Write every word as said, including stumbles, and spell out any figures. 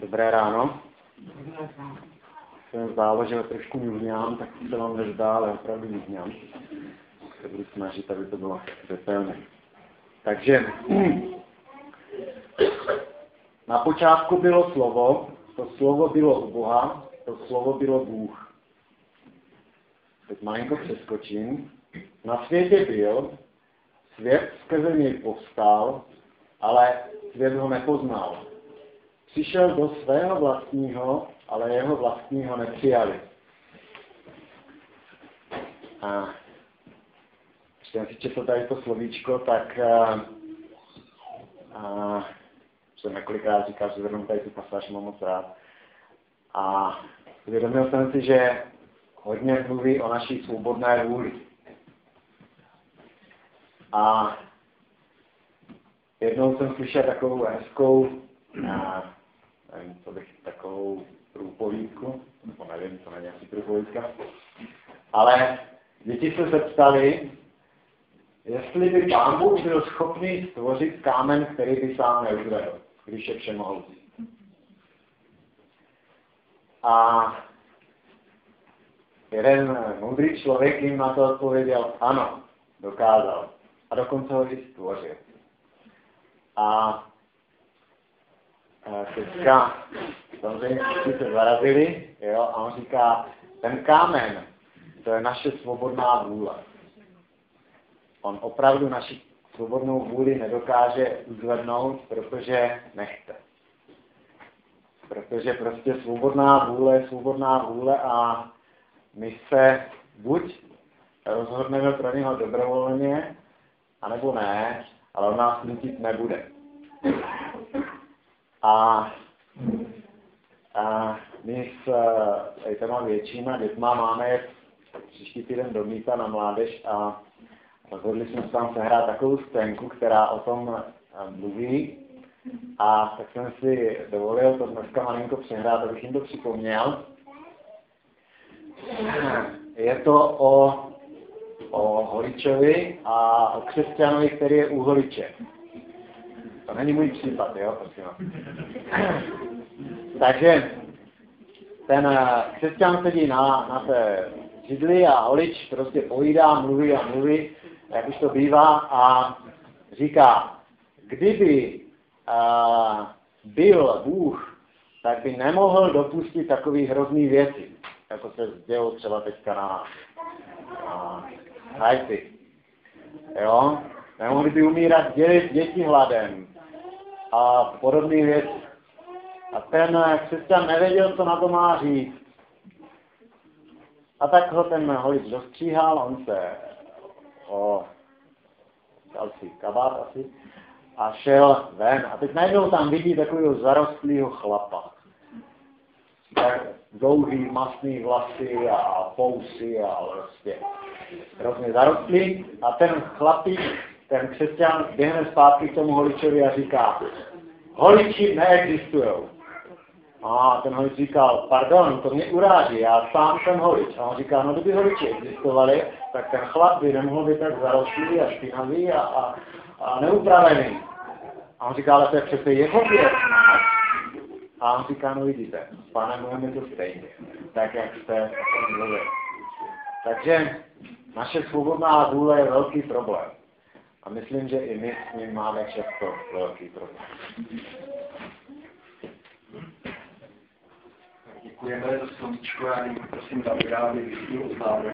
Dobré ráno. Se mi zdálo, že trošku mluvňám, tak se vám nezdá, ale opravdu mluvňám. Se budu snažit, aby to bylo detailně. Takže na počátku bylo slovo, to slovo bylo u Boha, to slovo bylo Bůh. Teď malinko přeskočím. Na světě byl, svět skrze něj povstal, ale svět ho nepoznal. Přišel do svého vlastního, ale jeho vlastního nepřijali. A když jsem si četl tady to slovíčko, tak a, a, jsem několikrát říkal, že zrovna tady tu pasáž mám moc rád. A uvědomil jsem si, že hodně mluví o naší svobodné vůli. A jednou jsem slyšel takovou hezkou, a, nevím, co bych, takovou průpovídku, nebo nevím, to není asi průpovídka, ale děti se zeptali, jestli by Pán Bůh byl schopný stvořit kámen, který by sám neuzvedl, když je všemohoucí. A jeden moudrý člověk jim na to odpověděl, ano, dokázal. A dokonce ho i stvořil. A teďka samozřejmě všichni se zarazili, jo, a on říká, ten kámen, to je naše svobodná vůle. On opravdu naši svobodnou vůli nedokáže uzvednout, protože nechce. Protože prostě svobodná vůle je svobodná vůle a my se buď rozhodneme pro něho dobrovolně, anebo ne, ale on nás nutit nebude. A, a my s uh, těma většíma dětma máme příští týden do místa na mládež a rozhodli jsme se tam sehrát takovou scénku, která o tom uh, mluví. A tak jsem si dovolil to dneska malinko přehrát, abych jim to připomněl. Je to o, o holičovi a o křesťanovi, který je u holiče. To není můj případ, jo, prosím. Takže ten křesťan sedí na, na té židli a holič prostě povídá, mluví a mluví, jak už to bývá, a říká, kdyby a, byl Bůh, tak by nemohl dopustit takový hrozný věci, jako se dělo třeba teďka na, na Haiti. Jo? Nemohli by umírat děti, děti hladem a podobné věci. A ten křesťan nevěděl, co na to má říct. A tak ho ten holič dostříhal, on se o, dal si kabát asi a šel ven. A teď najednou tam vidí takového zarostlého chlapa. Tak dlouhý, masný vlasy a fousy a prostě hrozně zarostlý. A ten chlapík, ten křesťan běhne zpátky k tomu holičovi a říká, holiči neexistujou. A ten holič říkal, pardon, to mě uráží, já sám jsem holič. A on říká, no kdyby holiči existovali, tak ten chlap by nemohl být tak zarostlý a špinavý a, a, a neupravený. A on říká, ale to je přece jeho věc. A on říká, no vidíte, s Pánem Bohem je to stejně, tak jak jste mluvili. Takže naše svobodná vůle je velký problém. A myslím, že i my s ním máme často velký problém. Děkujeme za slovíčko, já nyní prosím Davida, aby vysvětlil oznámení.